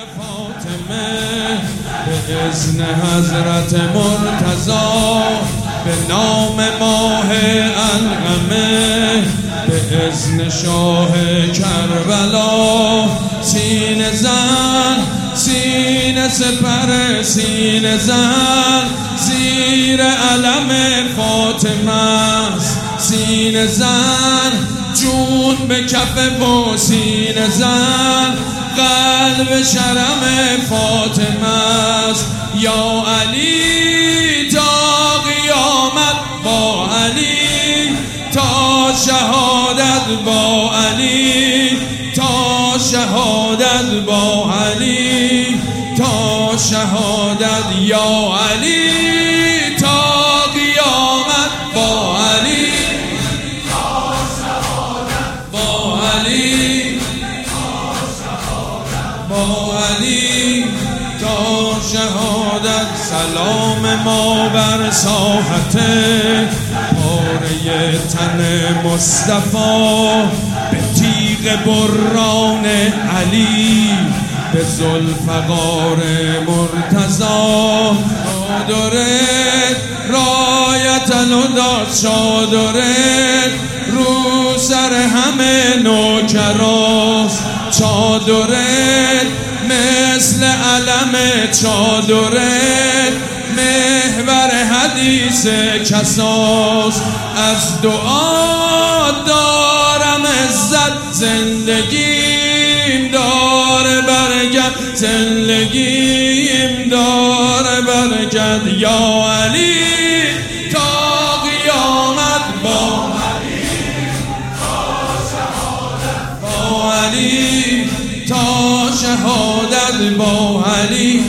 فاطمه به اذن حضرت مرتضی، به نام ماه القمه، به اذن شاه کربلا. سینه زن سینه سپر سینه زن زیر علم فاطمه است. سینه زن جون به کف و سینه زن قلب شرم فاطمه است. یا علی تا قیامت با علی، تا شهادت با علی، تا شهادت با علی، تا شهادت. یا علی تا قیامت با علی، تا شهادت با علی، تا شهادت با علی، تا شهادت. سلام ما بر ساحت پاره تن مصطفی، به تیغ بران علی، به ذوالفقار مرتضی. شادرت رایت الهدی، شادرت رو سر همه نوکراست. چادرت مثل علم، چادرت محور حدیث کساست. از دعا دارم عزت، زندگیم داره برکت، زندگیم داره برکت. یا علی تا قیامت با علی، تا شهادت با علی، تا شهادت با علی.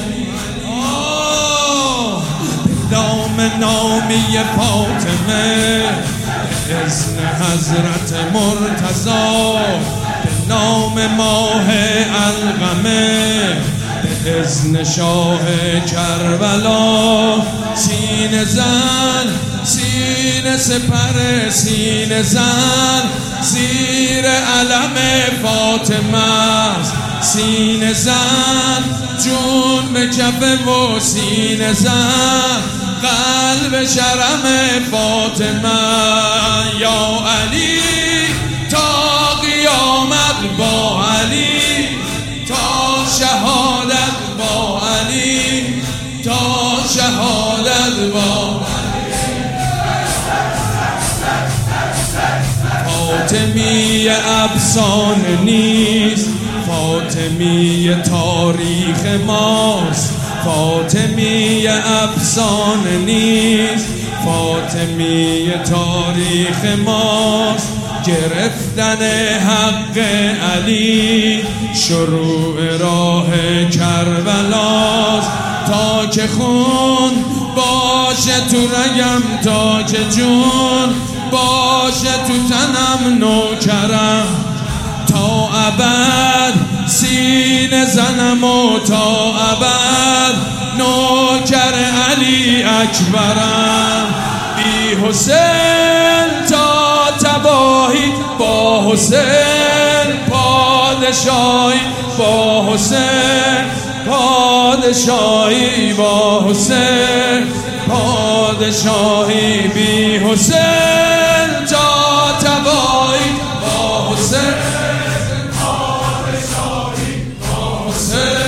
نامی فاطمه به اذن حضرت مرتضی، به نام ماه القمه، به اذن شاه کربلا. سینه زن سینه سپر سینه زن زیر علم فاطمه است. سینه زن جون به کف و سینه زن قلب شرم فاطمه. یا علی تا قیامت با علی، تا شهادت با علی، تا شهادت با فاطمی افسانه نیست، فاطمی تاریخ ماست. فاطمی افسانه نیست، فاطمی تاریخ ماست. گرفتن حق علی شروع راه کربلاست. تا که خون باشه تو رگم، تا که جون باشه تو تنم نوکرم، تا ابد سینه زنم و تا ابد نوکر علی اکبرم. بی حسین تا تباهی، با حسین پادشاهی، با حسین پادشاهی، با حسین پادشاهی. بی حسین تا تباهی، با حسین پادشاهی، با حسین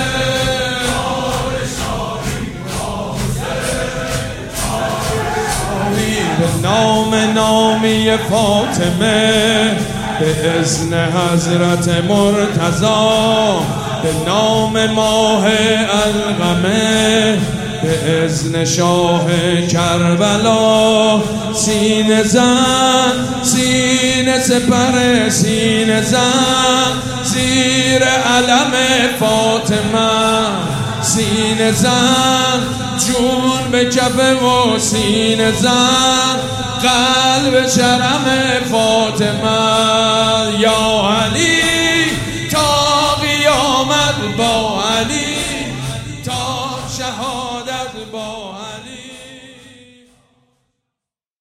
پادشاهی. به نام نامی فاطمه، به اذن حضرت مرتضی، به نام ماه القمه، به اذن شاه کربلا. سینه زن سینه سپر سینه زن زیر علم فاطمه. سینه زن جون به کف و سینه زن قلب شرم فاطمه.